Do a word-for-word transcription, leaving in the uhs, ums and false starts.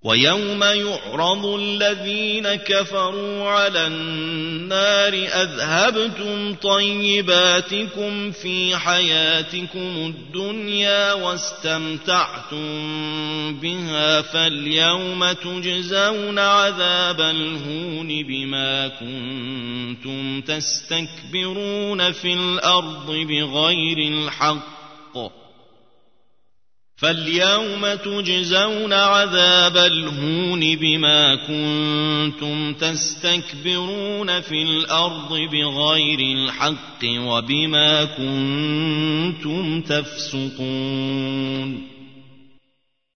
ويوم يعرض الذين كفروا على النار أذهبتم طيباتكم في حياتكم الدنيا واستمتعتم بها فاليوم تجزون عذاب الهون بما كنتم تستكبرون في الأرض بغير الحق فاليوم تجزون عذاب الهون بما كنتم تستكبرون في الأرض بغير الحق وبما كنتم تفسقون